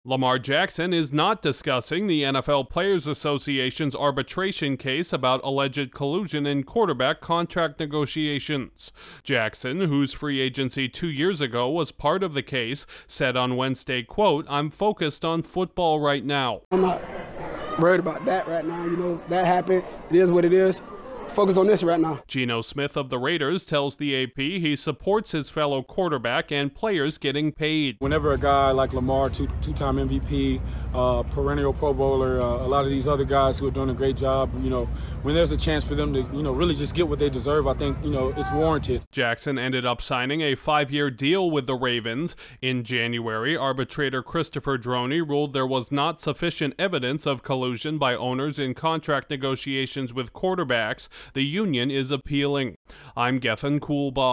Lamar Jackson is not discussing the NFL Players Association's arbitration case about alleged collusion in quarterback contract negotiations. Jackson, whose free agency 2 years ago was part of the case, said on Wednesday, quote, "I'm focused on football right now." I'm not worried about that right now. That happened. It is what it is. Focus on this right now. Geno Smith of the Raiders tells the AP he supports his fellow quarterback and players getting paid. Whenever a guy like Lamar, two-time MVP, perennial Pro Bowler, a lot of these other guys who are doing a great job, when there's a chance for them to, really just get what they deserve, I think, it's warranted. Jackson ended up signing a 5-year deal with the Ravens. In January, arbitrator Christopher Droney ruled there was not sufficient evidence of collusion by owners in contract negotiations with quarterbacks. The union is appealing. I'm Gethin Coolbaugh.